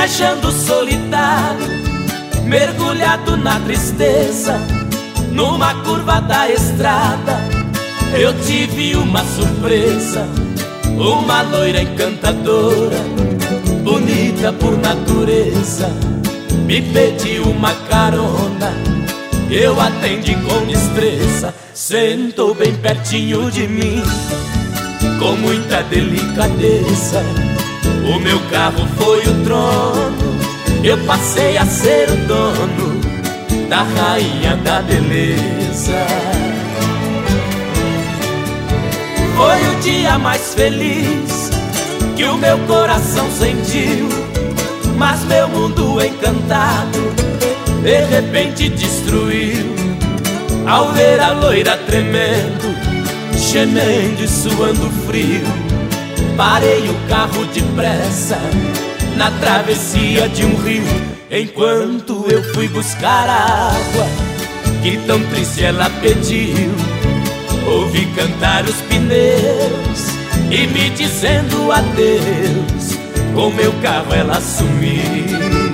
viajando solitário, mergulhado na tristeza. Numa curva da estrada eu tive uma surpresa. Uma loira encantadora, bonita por natureza, me pediu uma carona. Eu atendi com destreza. Sentou bem pertinho de mim, com muita delicadeza. O meu carro foi o trono, eu passei a ser o dono da rainha da beleza. Foi o dia mais feliz que o meu coração sentiu, mas meu mundo encantado de repente destruiu. Ao ver a loira tremendo, gemendo e suando frio, parei o carro depressa na travessia de um rio. Enquanto eu fui buscar a água que tão triste ela pediu, ouvi cantar os pneus e me dizendo adeus. Com meu carro ela sumiu.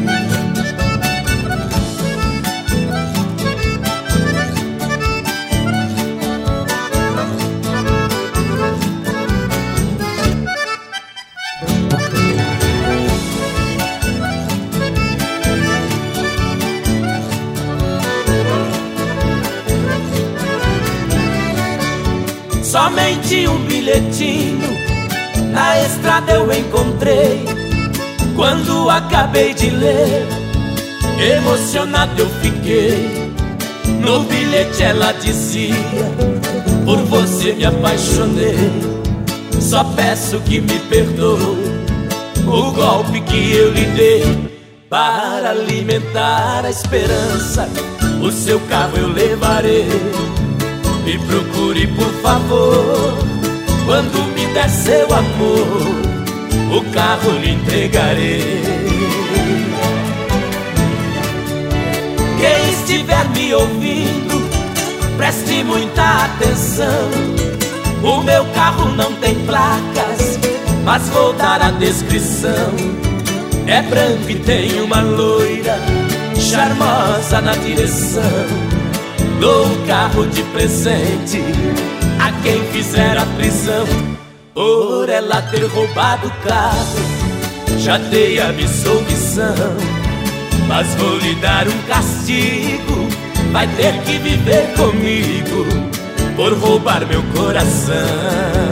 Somente um bilhetinho na estrada eu encontrei. Quando acabei de ler, emocionado eu fiquei. No bilhete ela dizia: por você me apaixonei, só peço que me perdoe o golpe que eu lhe dei. Para alimentar a esperança, o seu carro eu levarei. Me procure por favor, quando me der seu amor, o carro lhe entregarei. Quem estiver me ouvindo, preste muita atenção. O meu carro não tem placas, mas vou dar a descrição. É branco e tem uma loira charmosa na direção. Dou o carro de presente a quem fizer a prisão por ela ter roubado o carro. Já dei a absolvição, mas vou lhe dar um castigo. Vai ter que viver comigo por roubar meu coração.